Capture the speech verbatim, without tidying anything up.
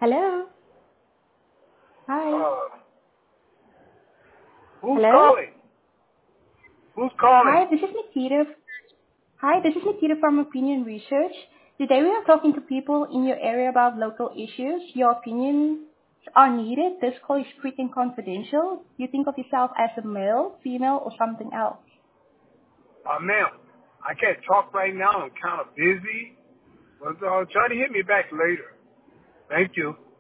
Hello. Hi. Uh, who's Hello. calling? Who's calling? Hi, this is Nikita. Hi, this is Nikita from Opinion Research. Today we are talking to people in your area about local issues. Your opinions are needed. This call is quick and confidential. You think of yourself as a male, female, or something else. Uh, ma'am, I can't talk right now. I'm kind of busy. But uh, try to hit me back later. Thank you.